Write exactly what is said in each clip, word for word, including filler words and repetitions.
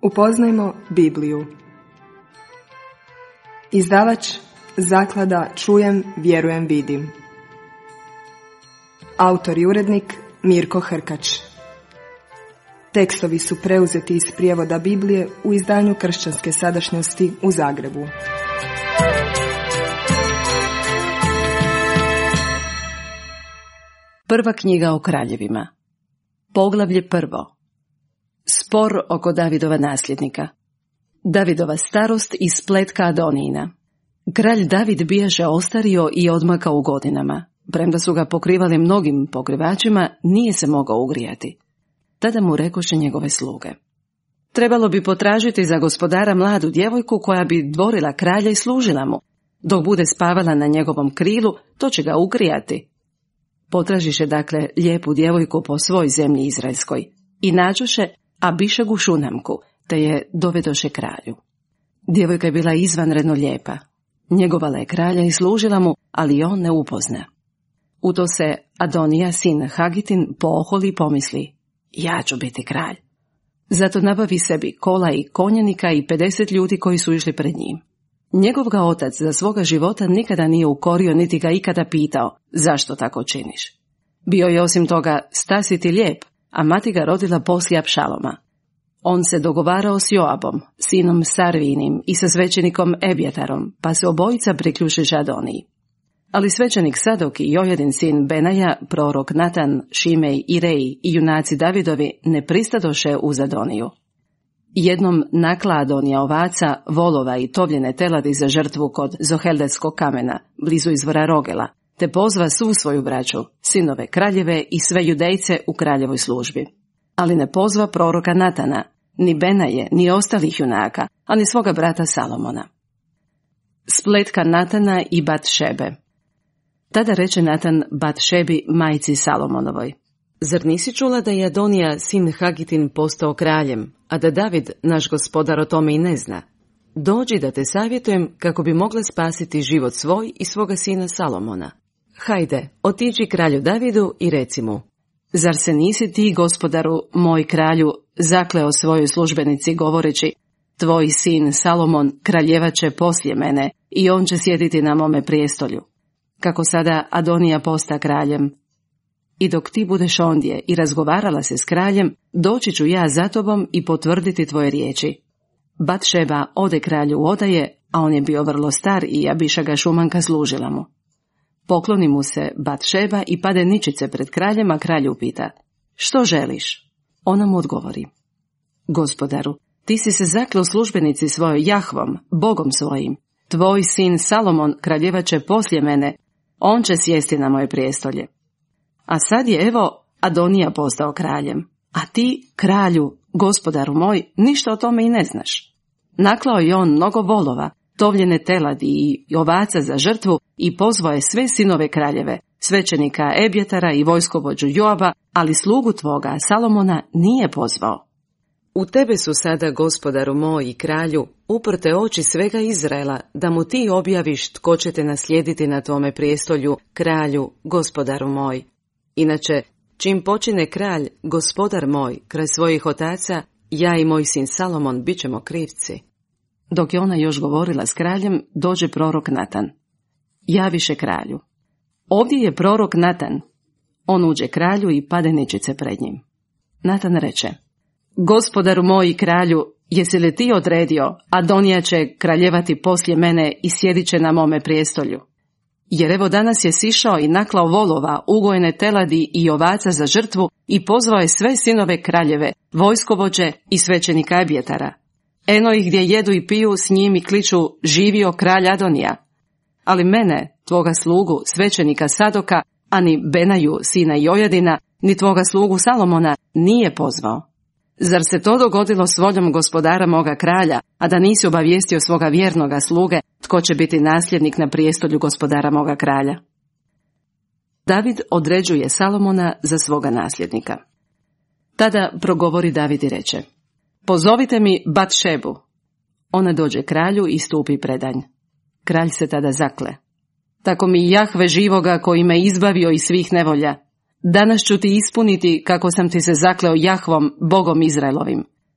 Upoznajmo Bibliju. Izdavač Zaklada Čujem, vjerujem, vidim. Autor i urednik Mirko Hrkač. Tekstovi su preuzeti iz prijevoda Biblije u izdanju Kršćanske sadašnjosti u Zagrebu. Prva knjiga o kraljevima. Poglavlje prvo. Spor oko Davidova nasljednika. Davidova starost i spletka Adonijina. Kralj David bijaše ostario i odmakao u godinama. Premda su ga pokrivali mnogim pokrivačima, nije se mogao ugrijati. Tada mu rekoše njegove sluge: trebalo bi potražiti za gospodara mladu djevojku koja bi dvorila kralja i služila mu. Dok bude spavala na njegovom krilu, to će ga ugrijati. Potražiše dakle lijepu djevojku po svoj zemlji izraelskoj i nađoše Abišagu Šunamku, te je dovedoše kralju. Djevojka je bila izvanredno lijepa. Njegovala je kralja i služila mu, ali on ne upozna. U to se Adonija, sin Hagitin, poholi i pomisli: ja ću biti kralj. Zato nabavi sebi kola i konjanika i pedeset ljudi koji su išli pred njim. Njegov ga otac za svoga života nikada nije ukorio, niti ga ikada pitao: zašto tako činiš? Bio je osim toga stasiti lijep, a mati ga rodila poslije Apšaloma. On se dogovarao s Joabom, sinom Sarvinim, i sa svećenikom Ebjatarom, pa se obojica priključiše Adoniji. Ali svećenik Sadok i Jojadin sin Benaja, prorok Natan, Šimej i Rej i junaci Davidovi ne pristadoše uz Adoniju. Jednom nakla Adonija ovaca, volova i tovljene teladi za žrtvu kod Zoheldetskog kamena, blizu izvora Rogela, te pozva svu svoju braću, sinove kraljeve i sve judejce u kraljevoj službi. Ali ne pozva proroka Natana, ni Benaje, ni ostalih junaka, a ni svoga brata Salomona. Spletka Natana i Bat-šebe. Tada reče Natan Bat-šebi, majci Salomonovoj: zar nisi čula da je Adonija, sin Hagitin, postao kraljem, a da David, naš gospodar, o tome i ne zna? Dođi da te savjetujem kako bi mogla spasiti život svoj i svoga sina Salomona. Hajde, otiđi kralju Davidu i reci mu: zar se nisi ti, gospodaru, moj kralju, zakleo svojoj službenici govoreći: tvoj sin Salomon kraljevaće poslije mene i on će sjediti na mome prijestolju. Kako sada Adonija posta kraljem. I dok ti budeš ondje i razgovarala se s kraljem, doći ću ja za tobom i potvrditi tvoje riječi. Bat-šeba ode kralju u odaje, a on je bio vrlo star i Abišaga Šumanka služila mu. Pokloni mu se Bat-šeba i pade ničice pred kraljem, a kralj upita: što želiš? Ona mu odgovori: gospodaru, ti si se zakleo službenici svojoj Jahvom, Bogom svojim. Tvoj sin Salomon kraljevaće poslije mene, on će sjesti na moje prijestolje. A sad je evo Adonija postao kraljem, a ti, kralju, gospodaru moj, ništa o tome i ne znaš. Naklao je on mnogo volova, tovljene teladi i ovaca za žrtvu i pozvao je sve sinove kraljeve, svećenika Ebjatara i vojskovođu Joaba, ali slugu tvoga, Salomona, nije pozvao. U tebe su sada, gospodaru moj i kralju, uprte oči svega Izraela, da mu ti objaviš tko će te naslijediti na tvome prijestolju, kralju, gospodaru moj. Inače, čim počine kralj, gospodar moj, kraj svojih otaca, ja i moj sin Salomon bit ćemo krivci. Dok je ona još govorila s kraljem, dođe prorok Natan. Javiše kralju: ovdje je prorok Natan. On uđe kralju i pade ničice pred njim. Natan reče: gospodaru moj i kralju, jesi li ti odredio, Adonija će kraljevati poslije mene i sjedit će na mome prijestolju? Jer evo danas je sišao i naklao volova, ugojene teladi i ovaca za žrtvu i pozvao je sve sinove kraljeve, vojskovođe i svećenika Ebjetara. Eno ih gdje jedu i piju s njim i kliču: živio kralj Adonija. Ali mene, tvoga slugu, svećenika Sadoka, a ni Benaju, sina Jojadina, ni tvoga slugu Salomona nije pozvao. Zar se to dogodilo s voljom gospodara moga kralja, a da nisi obavijestio svoga vjernoga sluge tko će biti nasljednik na prijestolju gospodara moga kralja? David određuje Salomona za svoga nasljednika. Tada progovori David i reče: pozovite mi Bat-šebu. Ona dođe kralju i stupi predanj. Kralj se tada zakle: tako mi Jahve živoga koji me izbavio iz svih nevolja, danas ću ti ispuniti kako sam ti se zakleo Jahvom, Bogom Izraelovim.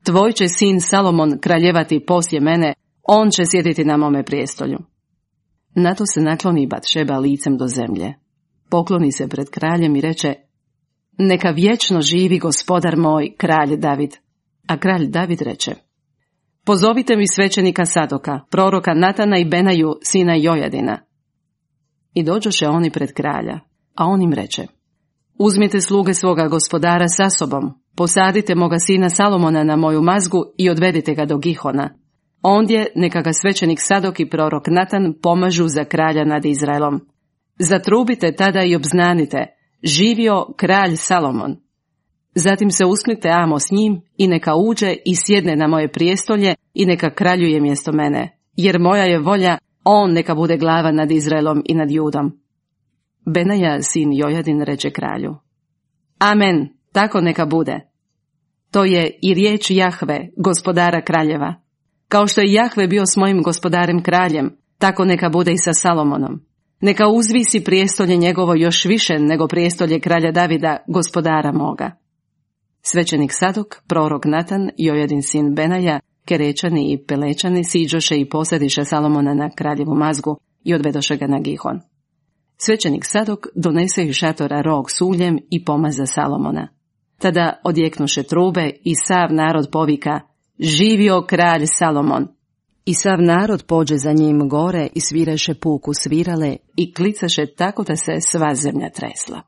tvoj će sin Salomon kraljevati poslije mene, on će sjediti na mome prijestolju. Na to se nakloni Batšeba licem do zemlje. Pokloni se pred kraljem i reče, neka vječno živi gospodar moj, kralj David. A kralj David reče, pozovite mi svećenika Sadoka, proroka Natana i Benaju, sina Jojadina. I dođoše oni pred kralja, a on im reče, uzmite sluge svoga gospodara sa sobom, posadite moga sina Salomona na moju mazgu i odvedite ga do Gihona. Ondje neka ga svećenik Sadok i prorok Natan pomažu za kralja nad Izraelom. Zatrubite tada i obznanite, živio kralj Salomon. Zatim se usknite amo s njim i neka uđe i sjedne na moje prijestolje i neka kraljuje mjesto mene, jer moja je volja, on neka bude glava nad Izraelom i nad Judom. Benaja, sin Jojadin, reče kralju, amen, tako neka bude. To je i riječ Jahve, gospodara kraljeva. Kao što je Jahve bio s mojim gospodarem kraljem, tako neka bude i sa Salomonom. Neka uzvisi prijestolje njegovo još više nego prijestolje kralja Davida, gospodara moga. Svećenik Sadok, prorok Natan, Jojadin sin Benaja, Kerečani i Pelečani siđoše i posadiše Salomona na kraljevu mazgu i odvedoše ga na Gihon. Svećenik Sadok donese iz šatora rog s uljem i pomaza Salomona. Tada odjeknuše trube i sav narod povika, živio kralj Salomon. I sav narod pođe za njim gore i svireše puku svirale i klicaše tako da se sva zemlja tresla.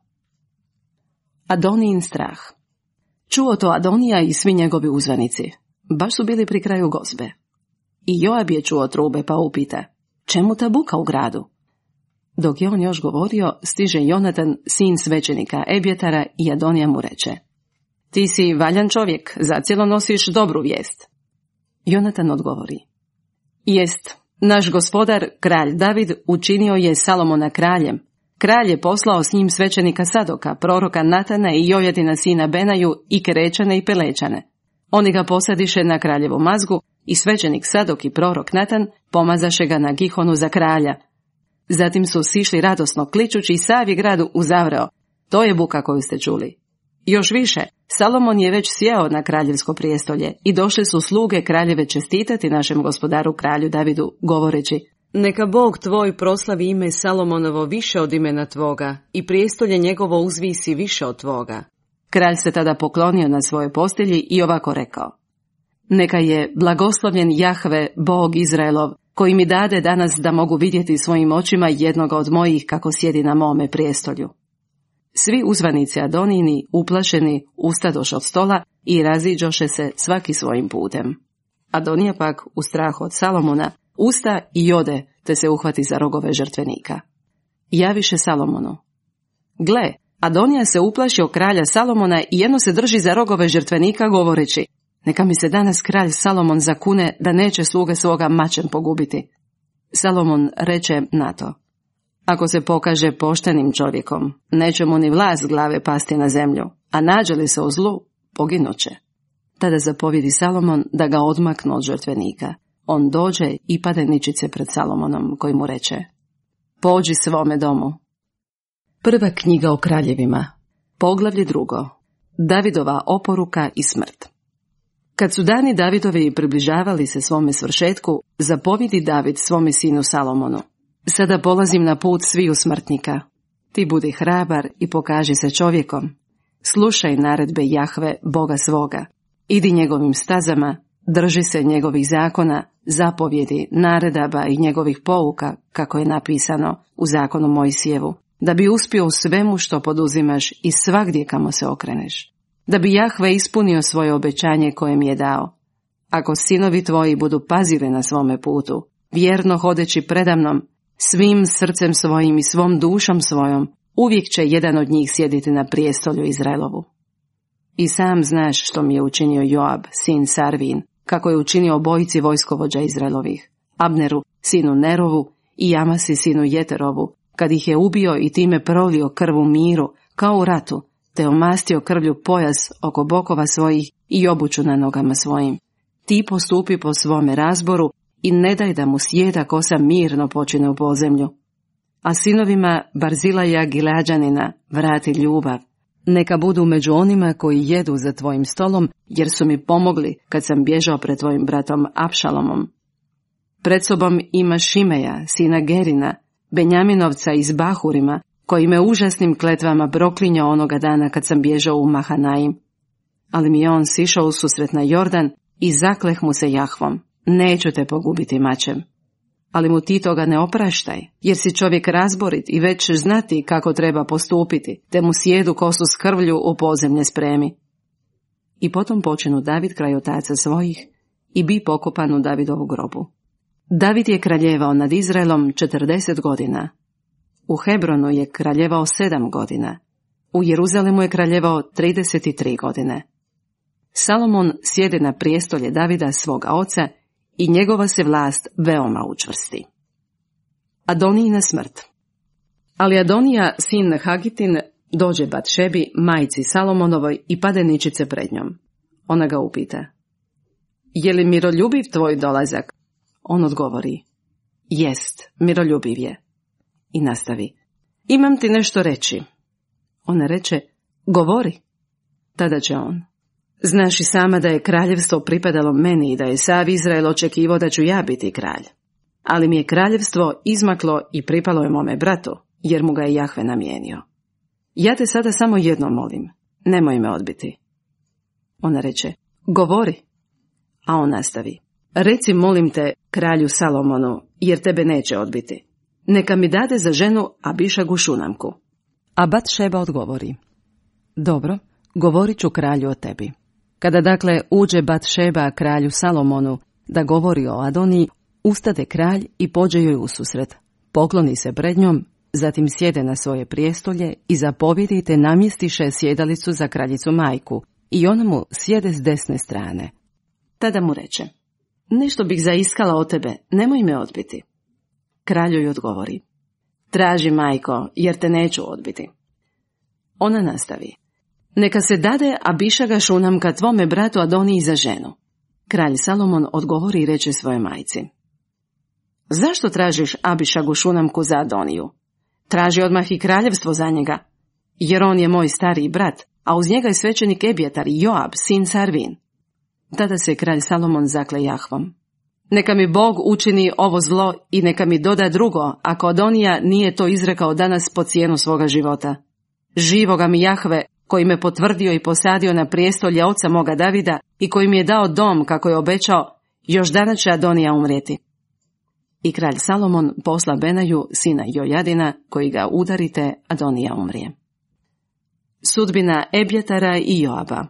Adonijin strah. Čuo to Adonija i svi njegovi uzvanici. Baš su bili pri kraju gozbe. I Joab je čuo trube pa upita, čemu ta buka u gradu? Dok je on još govorio, stiže Jonatan, sin svećenika Ebjetara, i Adonija mu reče, ti si valjan čovjek, zacijelo nosiš dobru vijest. Jonatan odgovori, jest, naš gospodar, kralj David, učinio je Salomona kraljem. Kralj je poslao s njim svećenika Sadoka, proroka Natana i Jojadina sina Benaju i Kerečane i Pelečane. Oni ga posadiše na kraljevu mazgu i svećenik Sadok i prorok Natan pomazaše ga na Gihonu za kralja. Zatim su sišli radosno kličući i sav je grad uzavreo. To je buka koju ste čuli. Još više, Salomon je već sjeo na kraljevsko prijestolje i došli su sluge kraljeve čestitati našem gospodaru kralju Davidu, govoreći, neka Bog tvoj proslavi ime Salomonovo više od imena tvoga i prijestolje njegovo uzvisi više od tvoga. Kralj se tada poklonio na svojoj postelji i ovako rekao, neka je blagoslovljen Jahve, Bog Izraelov, koji mi dade danas da mogu vidjeti svojim očima jednoga od mojih kako sjedi na mome prijestolju. Svi uzvanici Adonini, uplašeni, ustadoš od stola i raziđoše se svaki svojim putem. Adonija pak, u strahu od Salomona, usta i ode, te se uhvati za rogove žrtvenika. Javiše Salomonu, gle, Adonija se uplašio kralja Salomona i jedno se drži za rogove žrtvenika govoreći, neka mi se danas kralj Salomon zakune da neće sluge svoga mačem pogubiti. Salomon reče na to, ako se pokaže poštenim čovjekom, neće mu ni vlas glave pasti na zemlju, a nađe li se u zlu, poginuće. Tada zapovjedi Salomon da ga odmaknu od žrtvenika. On dođe i pade ničice pred Salomonom, koji mu reče, pođi svome domu. Prva knjiga o kraljevima, poglavlje drugo, Davidova oporuka i smrt. Kad su dani Davidovi približavali se svome svršetku, zapovjedi David svome sinu Salomonu, sada polazim na put sviju smrtnika. Ti budi hrabar i pokaži se čovjekom. Slušaj naredbe Jahve, Boga svoga. Idi njegovim stazama, drži se njegovih zakona, zapovjedi, naredaba i njegovih pouka, kako je napisano u zakonu Mojsijevu, da bi uspio u svemu što poduzimaš i svagdje kamo se okreneš. Da bi Jahve ispunio svoje obećanje koje mi je dao. Ako sinovi tvoji budu pazili na svome putu, vjerno hodeći predamnom, svim srcem svojim i svom dušom svojom, uvijek će jedan od njih sjediti na prijestolju Izraelovu. I sam znaš što mi je učinio Joab, sin Sarvin, kako je učinio obojici vojskovođa Izraelovih, Abneru, sinu Nerovu, i Amasi, sinu Jeterovu, kad ih je ubio i time prolio krv u miru, kao u ratu, te omastio krvlju pojas oko bokova svojih i obuću na nogama svojim. Ti postupi po svome razboru i ne daj da mu sjeda kosa mirno počine u pozemlju. A sinovima Barzilaja Gileadžanina vrati ljubav, Neka budu među onima koji jedu za tvojim stolom, jer su mi pomogli kad sam bježao pred tvojim bratom Apšalomom. Pred sobom ima Šimeja, sina Gerina, Benjaminovca iz Bahurima, koji me užasnim kletvama proklinjao onoga dana kad sam bježao u Mahanaim. Ali mi je on sišao u susret na Jordan i zakleh mu se Jahvom: neću te pogubiti mačem. Ali mu ti toga ne opraštaj, jer si čovjek razborit i već znati kako treba postupiti, te mu sjedu kosu s krvlju u podzemlje spremi. I potom počinu David kraj otaca svojih i bi pokopan u Davidovu grobu. David je kraljevao nad Izraelom četrdeset godina. U Hebronu je kraljevao sedam godina. U Jeruzalemu je kraljevao trideset tri godine. Salomon sjede na prijestolje Davida svoga oca i njegova se vlast veoma učvrsti. Adonijina smrt. Ali Adonija, sin Hagitin, dođe Batšebi, majci Salomonovoj, i pade ničice pred njom. Ona ga upita: je li miroljubiv tvoj dolazak? On odgovori: jest, miroljubiv je. I nastavi: imam ti nešto reći. Ona reče: govori. Tada će on: znaš i sama da je kraljevstvo pripadalo meni i da je sav Izrael očekivao da ću ja biti kralj. Ali mi je kraljevstvo izmaklo i pripalo je mome bratu, jer mu ga je Jahve namijenio. Ja te sada samo jedno molim, nemoj me odbiti. Ona reče: govori. A on nastavi: reci, molim te, kralju Salomonu, jer tebe neće odbiti. Neka mi dade za ženu Abišagu Šunamku. A Batšeba odgovori: dobro, govorit ću kralju o tebi. Kada dakle uđe Batšeba kralju Salomonu da govori o Adoniji, ustade kralj i pođe joj ususret. Pokloni se pred njom, zatim sjede na svoje prijestolje i zapovjedi te namjestiše sjedalicu za kraljicu majku, i ona mu sjede s desne strane. Tada mu reče: nešto bih zaiskala od tebe, nemoj me odbiti. Kralj joj odgovori: traži, majko, jer te neću odbiti. Ona nastavi: neka se dade Abišaga Šunamka tvome bratu Adoniji za ženu. Kralj Salomon odgovori i reče svojoj majci: zašto tražiš Abišagu Šunamku za Adoniju? Traži odmah i kraljevstvo za njega, jer on je moj stariji brat, a uz njega je svećenik Ebjatar i Joab, sin Sarvin. Tada se kralj Salomon zakle Jahvom: neka mi Bog učini ovo zlo i neka mi doda drugo, ako Adonija nije to izrekao danas po cijenu svoga života. Živoga mi Jahve, koji me potvrdio i posadio na prijestolje oca moga Davida i koji mi je dao dom kako je obećao, još danas će Adonija umrijeti. I kralj Salomon posla Benaju, sina Jojadina, koji ga udarite, Adonija umrije. Sudbina Ebjatara i Joaba.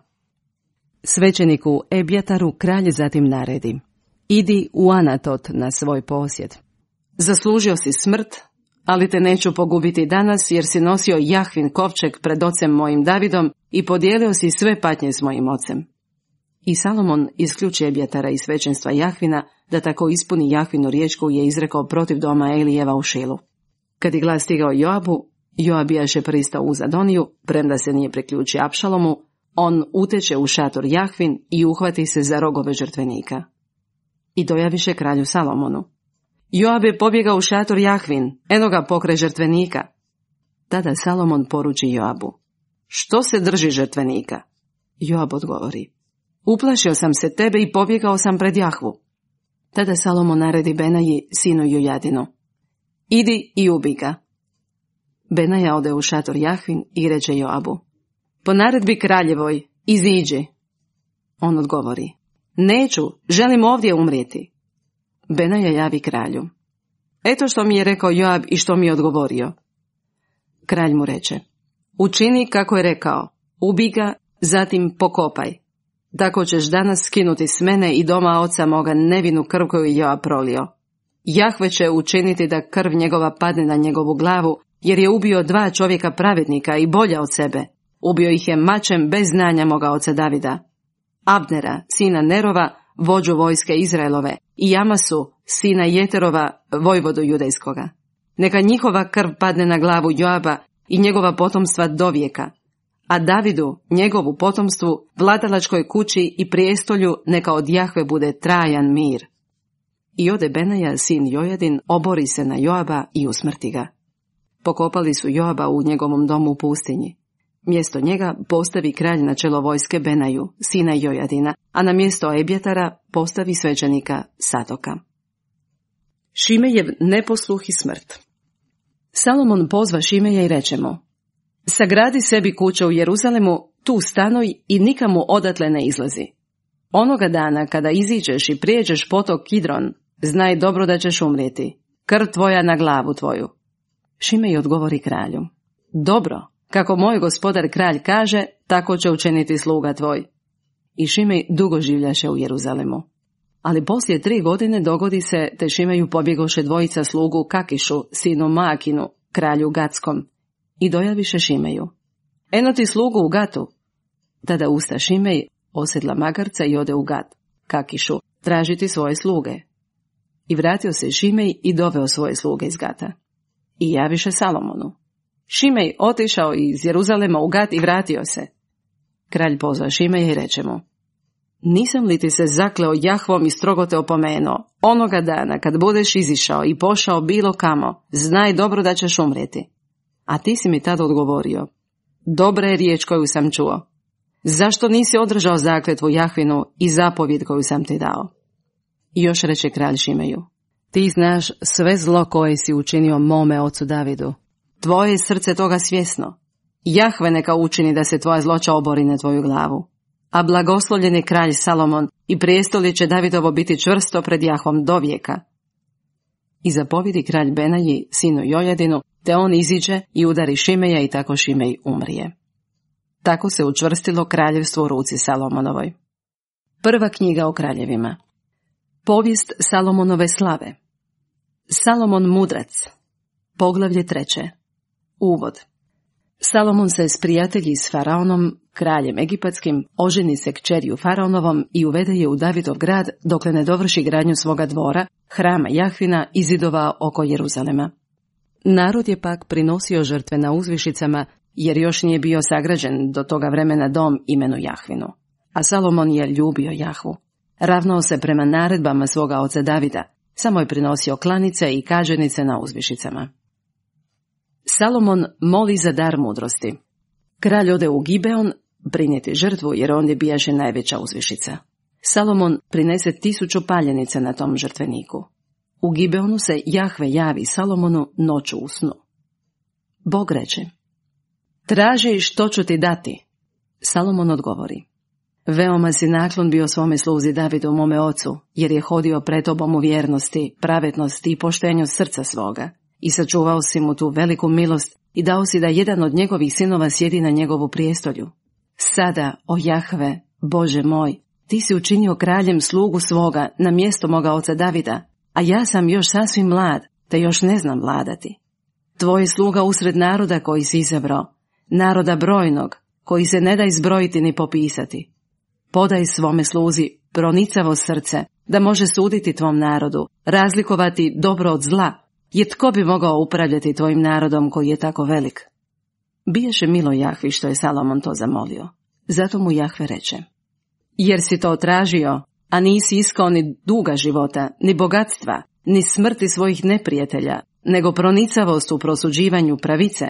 Svećeniku Ebjataru kralj zatim naredi: idi u Anatot na svoj posjed. Zaslužio si smrt, ali te neću pogubiti danas, jer si nosio Jahvin kovčeg pred ocem mojim Davidom i podijelio si sve patnje s mojim ocem. I Salomon isključi Ebjatara iz svećenstva Jahvina, da tako ispuni Jahvinu riječ koju je izrekao protiv doma Elijeva u Šilu. Kad je glas stigao Joabu, Joab bijaše pristao uz Adoniju, premda se nije priključio Apšalomu, on uteče u šator Jahvin i uhvati se za rogove žrtvenika. I dojaviše kralju Salomonu: Joab je pobjegao u šator Jahvin, eno ga pokraj žrtvenika. Tada Salomon poruči Joabu: što se drži žrtvenika? Joab odgovori: uplašio sam se tebe i pobjegao sam pred Jahvu. Tada Salomon naredi Benaji, sinu Jojadinu: idi i ubi ga. Benaja ode u šator Jahvin i reče Joabu: po naredbi kraljevoj, iziđi. On odgovori: neću, želim ovdje umrijeti. Benaja javi kralju: eto što mi je rekao Joab i što mi je odgovorio. Kralj mu reče: učini kako je rekao, ubi ga, zatim pokopaj. Tako ćeš danas skinuti s mene i doma oca moga nevinu krv koju je Joab prolio. Jahve će učiniti da krv njegova padne na njegovu glavu, jer je ubio dva čovjeka pravednika i bolja od sebe. Ubio ih je mačem bez znanja moga oca Davida. Abnera, sina Nerova, vođu vojske Izraelove, i Amasu, sina Jeterova, vojvodu judejskoga. Neka njihova krv padne na glavu Joaba i njegova potomstva do vijeka, a Davidu, njegovu potomstvu, vladalačkoj kući i prijestolju neka od Jahve bude trajan mir. I ode Benaja, sin Jojadin, obori se na Joaba i usmrti ga. Pokopali su Joaba u njegovom domu u pustinji. Mjesto njega postavi kralj na čelo vojske Benaju, sina Jojadina, a na mjesto Ebjatara postavi svećenika Sadoka. Šimejev neposluh i smrt. Salomon pozva Šimeja i reče mu: sagradi sebi kuće u Jeruzalemu, tu stanuj i nikamu odatle ne izlazi. Onoga dana kada iziđeš i prijeđeš potok Kidron, znaj dobro da ćeš umrijeti, krv tvoja na glavu tvoju. Šimej odgovori kralju: dobro, kako moj gospodar kralj kaže, tako će učiniti sluga tvoj. I Šimej dugo življaše u Jeruzalemu. Ali poslije tri godine dogodi se, te Šimeju pobjegoše dvojica slugu Kakišu, sinu Maakinu, kralju Gatskom, i dojaviše Šimeju: eno ti slugu u Gatu. Tada usta Šimej, osjedla magarca i ode u Gat, Kakišu, tražiti svoje sluge. I vratio se Šimej i doveo svoje sluge iz Gata. I javiše Salomonu. Šimej otišao iz Jeruzalema u Gat i vratio se. Kralj pozva Šimeja i reče mu: nisam li ti se zakleo Jahvom i strogo te opomenuo, onoga dana kad budeš izišao i pošao bilo kamo, znaj dobro da ćeš umrijeti. A ti si mi tada odgovorio: dobra je riječ koju sam čuo. Zašto nisi održao zakletvu Jahvinu i zapovjed koju sam ti dao? I još reče kralj Šimeju: ti znaš sve zlo koje si učinio mome ocu Davidu. Tvoje je srce toga svjesno. Jahve neka učini da se tvoja zloća obori na tvoju glavu. A blagoslovljen je kralj Salomon i prijestolje će Davidovo biti čvrsto pred Jahvom do vijeka. I zapovjedi kralj Benaji, sinu Jojadinu, te on iziđe i udari Šimeja i tako Šimej umrije. Tako se učvrstilo kraljevstvo u ruci Salomonovoj. Prva knjiga o kraljevima. Povijest Salomonove slave. Salomon mudrac. Poglavlje treće. Uvod. Salomon se sprijatelji s Faraonom, kraljem egipatskim, oženi se kćeriju Faraonovom i uvede je u Davidov grad dokle ne dovrši gradnju svoga dvora, hrama Jahvina i zidova oko Jeruzalema. Narod je pak prinosio žrtve na uzvišicama, jer još nije bio sagrađen do toga vremena dom imenu Jahvinu. A Salomon je ljubio Jahvu. Ravnao se prema naredbama svoga oca Davida, samo je prinosio klanice i kađenice na uzvišicama. Salomon moli za dar mudrosti. Kralj ode u Gibeon prinijeti žrtvu, jer ondje bijaše najveća uzvišica. Salomon prinese tisuću paljenica na tom žrtveniku. U Gibeonu se Jahve javi Salomonu noću u snu. Bog reče: traži što ću ti dati. Salomon odgovori: veoma si naklon bio svome sluzi Davidu, mome ocu, jer je hodio pred tobom u vjernosti, pravednosti i poštenju srca svoga. I sačuvao si mu tu veliku milost i dao si da jedan od njegovih sinova sjedi na njegovu prijestolju. Sada, o Jahve, Bože moj, ti si učinio kraljem slugu svoga na mjesto moga oca Davida, a ja sam još sasvim mlad, te još ne znam vladati. Tvoj sluga usred naroda koji si izabrao, naroda brojnog, koji se ne da izbrojiti ni popisati. Podaj svome sluzi pronicavo srce, da može suditi tvom narodu, razlikovati dobro od zla, jer tko bi mogao upravljati tvojim narodom koji je tako velik? Biješe milo Jahvi što je Salomon to zamolio. Zato mu Jahve reče: jer si to tražio, a nisi iskao ni duga života, ni bogatstva, ni smrti svojih neprijatelja, nego pronicavost u prosuđivanju pravice.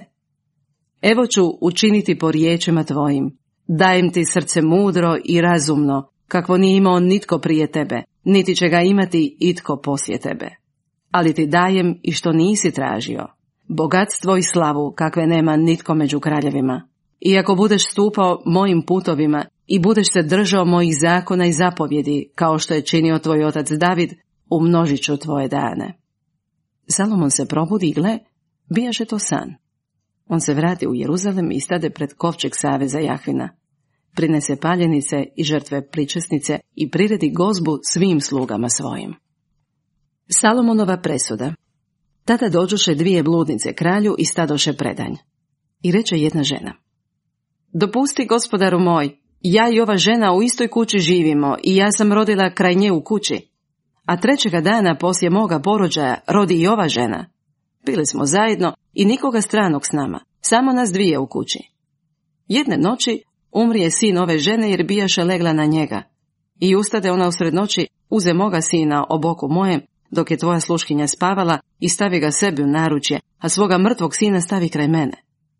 Evo ću učiniti po riječima tvojim. Dajem ti srce mudro i razumno, kakvo nije imao nitko prije tebe, niti će ga imati itko poslije tebe. Ali ti dajem i što nisi tražio, bogatstvo i slavu kakve nema nitko među kraljevima. I ako budeš stupao mojim putovima i budeš se držao mojih zakona i zapovjedi, kao što je činio tvoj otac David, umnožit ću tvoje dane. Salomon se probudi i gle, bijaše to san. On se vrati u Jeruzalem i stade pred kovčeg saveza Jahvina. Prinese paljenice i žrtve pričesnice i priredi gozbu svim slugama svojim. Salomonova presuda. Tada dođoše dvije bludnice kralju i stadoše predanj. I reče jedna žena: dopusti, gospodaru moj, ja i ova žena u istoj kući živimo i ja sam rodila kraj nje u kući. A trećega dana poslije moga porođaja rodi i ova žena. Bili smo zajedno i nikoga stranog s nama, samo nas dvije u kući. Jedne noći umrije sin ove žene jer bijaše legla na njega. I ustade ona usred noći, uze moga sina o boku mojem, dok je tvoja sluškinja spavala, i stavi ga sebi u naručje, a svoga mrtvog sina stavi kraj mene.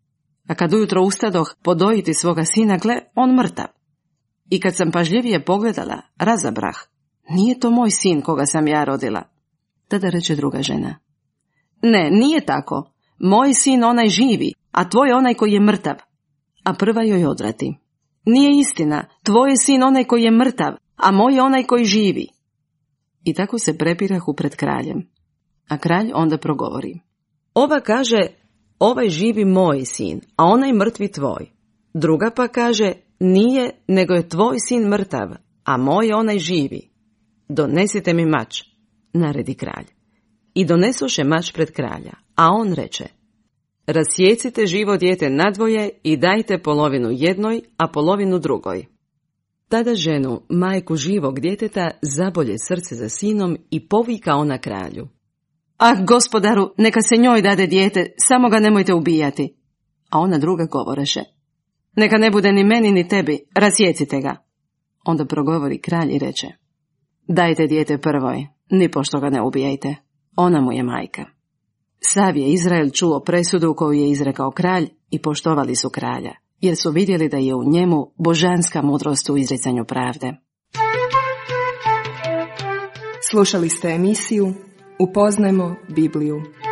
A kad ujutro ustadoh podojiti svoga sina, gle, on mrtav. I kad sam pažljivije pogledala, razabrah, nije to moj sin koga sam ja rodila. Tada reče druga žena, ne, nije tako, moj sin onaj živi, a tvoj onaj koji je mrtav. A prva joj odrati, nije istina, tvoj je sin onaj koji je mrtav, a moj je onaj koji živi. I tako se prepirahu pred kraljem. A kralj onda progovori, ova kaže, ovaj živi moj sin, a onaj mrtvi tvoj. Druga pa kaže, nije, nego je tvoj sin mrtav, a moj je onaj živi. Donesite mi mač, naredi kralj. I donesoše mač pred kralja, a on reče, rasjecite živo dijete nadvoje i dajte polovinu jednoj, a polovinu drugoj. Tada ženu, majku živog djeteta, zabolje srce za sinom i povika ona kralju. Ah, gospodaru, neka se njoj dade dijete, samo ga nemojte ubijati. A ona druga govoreše, neka ne bude ni meni ni tebi, rasjecite ga. Onda progovori kralj i reče, dajte dijete prvoj, nipošto ga ne ubijajte, ona mu je majka. Sav je Izrael čuo presudu koju je izrekao kralj i poštovali su kralja, jer su vidjeli da je u njemu božanska mudrost u izricanju pravde. Slušali ste emisiju Upoznajmo Bibliju.